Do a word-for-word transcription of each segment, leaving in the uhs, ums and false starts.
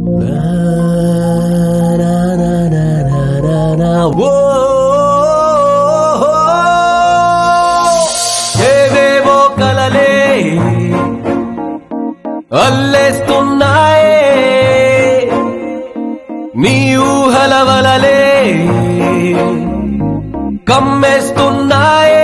ఏవేవో కలలే అల్లేస్తున్నాయే నీ ఊహల వలలే కమ్మేస్తున్నాయే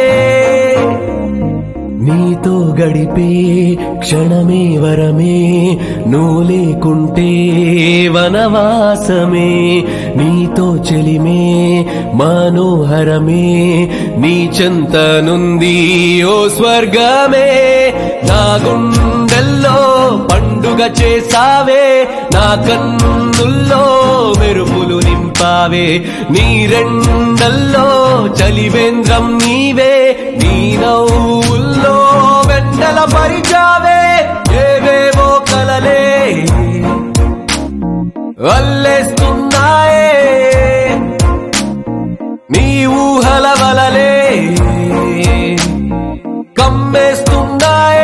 నీతో గడిపే క్షణమే వరమే నువ్వు లేకుంటే వనవాసమే నీతో చెలిమే మనోహరమే నీ చెంతనుంది ఓ స్వర్గమే నా గుండెల్లో పండుగ చేసావే నా కన్నుల్లో మెరుపులు నింపావే నీ రెండల్లో చలివేంద్రం నీవే నీ నవ్వుల్లో వెన్నెల పరిచావే ఏవేవో కలలే అల్లేస్తున్నాయే నీ ఊహల వలలే కమ్మేస్తున్నాయే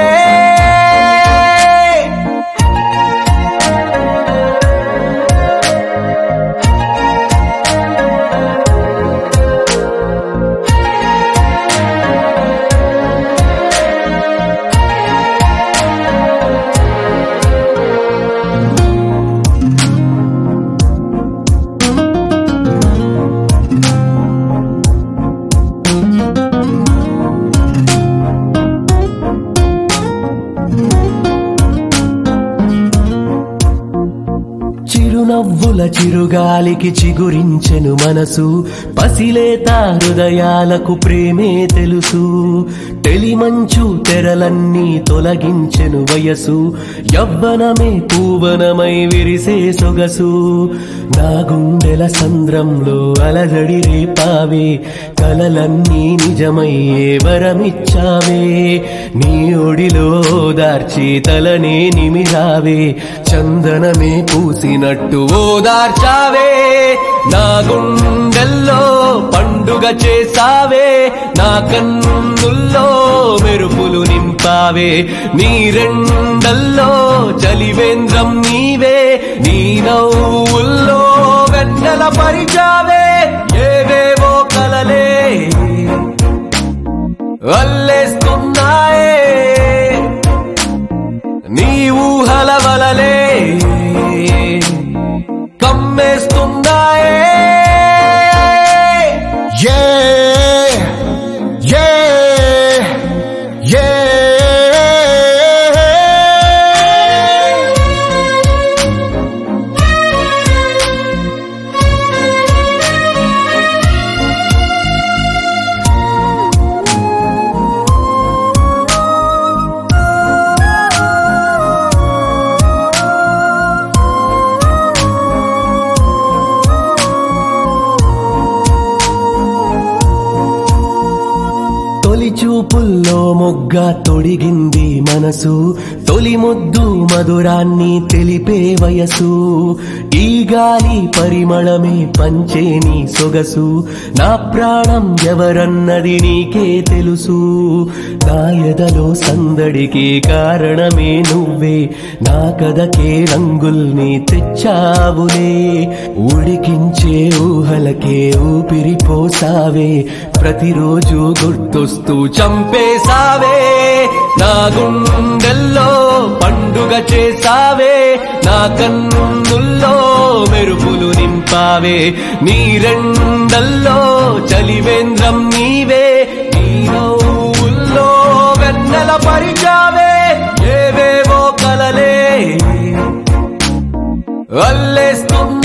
చిరునవ్వుల చిరుగాలికి చిగురించెను మనసు పసిలేత హృదయాలకు ప్రేమే తెలుసు తెలిమంచు తెరలన్నీ తొలగించెను వయసు యవ్వనమే పూవనమై విరిసే సొగసు నా గుండెల సంద్రంలో అలజడి రేపావే కలలన్నీ నిజమయ్యే వరమిచ్చావే నీ ఒడిలో దార్చి తలనే నిమిరావే చందనమే పూసినట్టు ఓదార్చావే నా గుండెల్లో పండుగ చేసావే నా కన్నుల్లో మెరుపులు నింపావే నీ రెండల్లో చలివేంద్రం నీవే నీ నవ్వుల్లో వెన్నెల పరిచావే ఏవేవో కలలే అల్లేస్తున్నాయే నీ ఊహల వలలే కమ్మేస్తున్నాయే Yeah, yeah, yeah. తొలి చూపుల్లో మొగ్గ తొడిగింది మనసు తొలి ముద్దు మధురాన్ని తెలిపే వయసు ఈ గాలి పరిమళమే పంచే నీ సొగసు నా ప్రాణం ఎవరన్నది నీకే తెలుసు నా ఎదలో సందడికి కారణమే నువ్వే నా కథకే రంగుల్ని తెచ్చావులే ఉడికించే ఊహలకే ఊపిరి పోసావే ప్రతిరోజు గుర్తొస్తూ చంపేసావే నా గుండెల్లో పండుగ చేసావే నా కన్నుల్లో మెరుపులు నింపావే నీ రెండల్లో చలివేంద్రం నీవే నీ నవ్వుల్లో వెన్నెల పరిచావే ఏవేవో కలలే అల్లేస్తున్నా